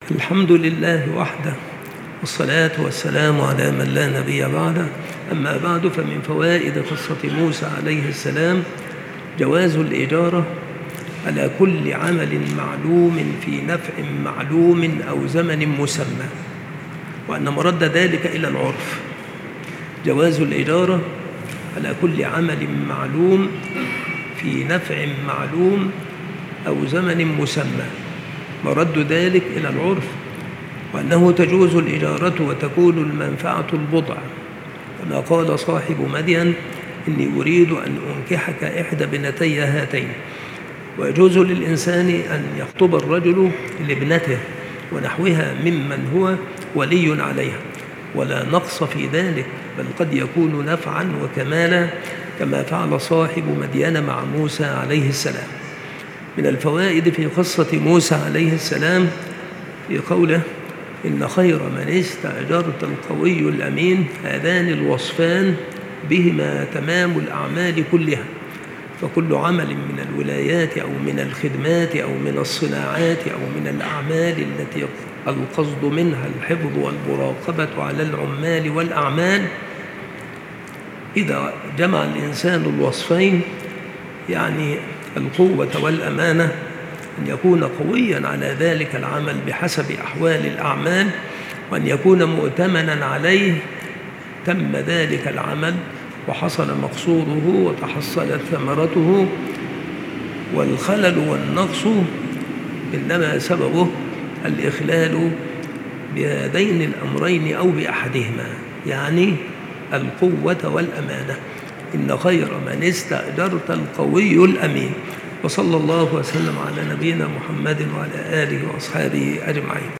الحمد لله وحده، والصلاة والسلام على من لا نبي بعده. أما بعد، فمن فوائد قصة موسى عليه السلام جواز الإجارة على كل عمل معلوم في نفع معلوم أو زمن مسمى، وأن مرد ذلك إلى العرف. جواز الإجارة على كل عمل معلوم في نفع معلوم أو زمن مسمى، مرد ذلك إلى العرف، وأنه تجوز الإجارة وتكون المنفعة البضع، كما قال صاحب مدين: إني أريد أن أنكحك إحدى بنتي هاتين. ويجوز للإنسان أن يخطب الرجل لابنته ونحوها ممن هو ولي عليها، ولا نقص في ذلك، بل قد يكون نفعا وكمالا، كما فعل صاحب مدين مع موسى عليه السلام. من الفوائد في قصة موسى عليه السلام في قوله: إن خير من استأجرت القوي الأمين. هذان الوصفان بهما تمام الأعمال كلها، فكل عمل من الولايات أو من الخدمات أو من الصناعات أو من الأعمال التي القصد منها الحفظ والمراقبة على العمال والأعمال، إذا جمع الإنسان الوصفين، يعني القوة والأمانة، أن يكون قويا على ذلك العمل بحسب أحوال الأعمال، وأن يكون مؤتمنا عليه، تم ذلك العمل وحصل مقصوده وتحصلت ثمرته، والخلل والنقص إنما سببه الإخلال بهذين الأمرين أو بأحدهما، يعني القوة والأمانة. إن خير من استأجرت القوي الأمين. وصلى الله وسلم على نبينا محمد وعلى آله وأصحابه أجمعين.